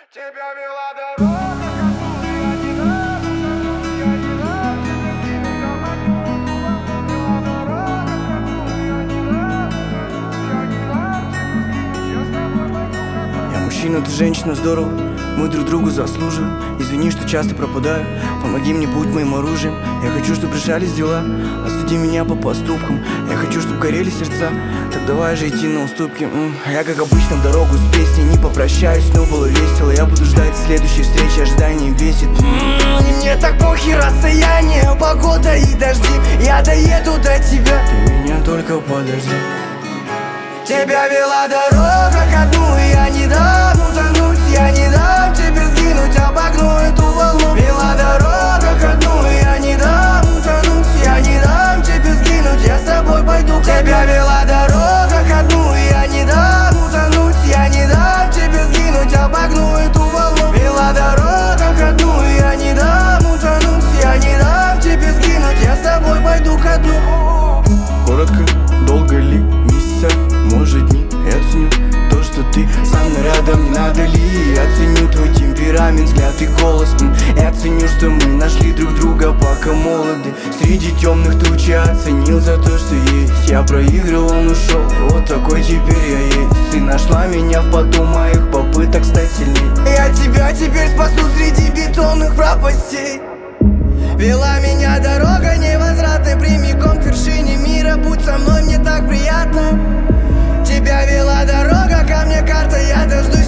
Тебя вела дорога, которую я не дам, я не дам тебе сгинуть, а вела дорога, которую я не дам, я не дам тебе сгинуть, я с тобой пойду. Я мужчина, ты женщина, здорово, мы друг другу заслуживаем. Извини, что часто пропадаю, помоги мне, будь моим оружием. Я хочу, чтобы решались дела, осуди меня по поступкам. Я хочу, чтобы горели сердца, так давай же идти на уступки. Я, как обычно, в дорогу с песней не попрощаюсь, но было весело. Я буду ждать следующей встречи, ожидание бесит. И мне так похер расстояние, погода и дожди. Я доеду до тебя, ты меня только подожди. Тебя вела дорога ко дну, и я не дам утонуть. Я не дам тебе сгинуть, обогну эту волну. Вела дорога ко дну, и я не дам утонуть. Я не дам тебе сгинуть, я с тобой пойду. Тебя вела дорога ко дну, и я не дам утонуть. Я не дам тебе сгинуть, обогну эту волну. Вела дорога ко дну, и я не дам утонуть. Я не дам тебе сгинуть, я с тобой пойду ко дну. Коротко, долго ли, месяца, может дни. Я ценю то, что ты со мной рядом, не надо ли. Я ценю твой темперамент, взгляд и голос. Я ценю, что мы нашли друг друга, пока молоды. Среди темных туч я оценил за то, что есть. Я проиграл, он ушел, вот такой теперь я есть. Ты нашла меня в поту моих попыток стать сильней. Я тебя теперь спасу среди бетонных пропастей. Вела меня дорога невозвратной прямиком к вершине мира. Будь со мной, мне так приятно. Тебя вела дорога ко мне, карта, я дождусь